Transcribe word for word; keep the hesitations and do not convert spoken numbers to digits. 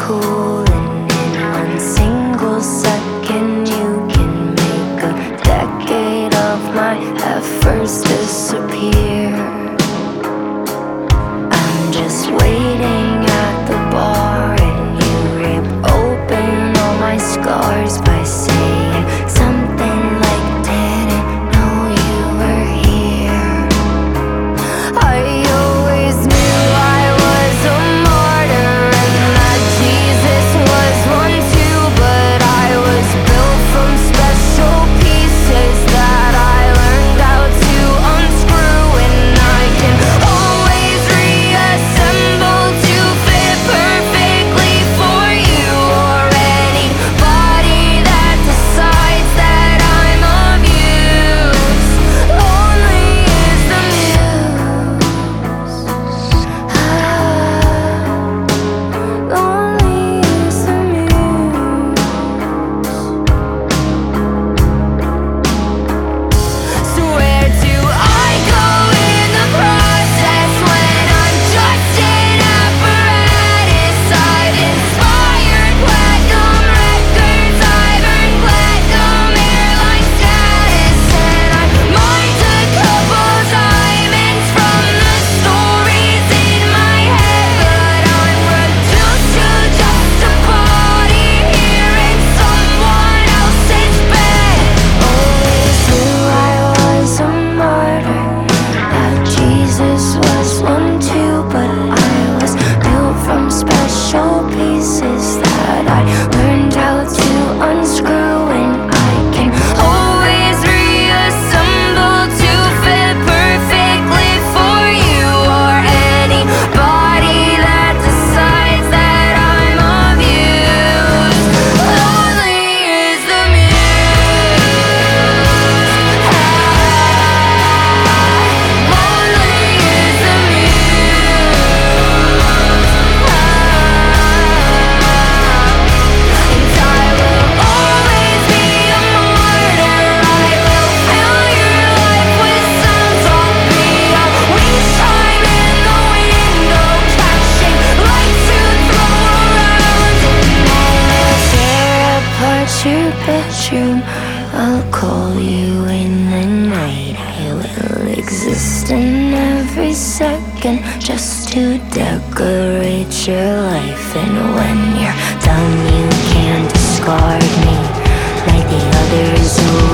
cool, and in one single second you can make a decade of my efforts disappear. I'm just waiting at the bar, and you rip open all my scars by saying something like, didn't know you were here. I always knew I was a martyr and that Jesus was one too, but I was built from special pieces that I learned how to unscrew, and I can always reassemble to fit perfectly for you or anybody that decides that I'm of use. Lonely is the muse. Ah, lonely is the muse. So where do I go in the process when I'm just an apparatus? I've inspired platinum records, I've earned platinum airline status, and I mined a couple diamonds from the stories in my head, but I'm reduced to just a body here in someone else's bed. Always knew I was a martyr, that Jesus was one too, but I was built from special pieces that I learned how to unscrew, and I can always reassemble to fit perfectly for you or anybody that decides that I'm of use. Lonely is the muse. Lonely is the muse. And I will always be a martyr. I will fill your life with sounds. I'll be a wind chime in the window, catching lights to throw around, and I'll tear apart your bedroom. I'll call you in the night. I will exist in every second just to decorate your life, and when you're done you can discard me like the others who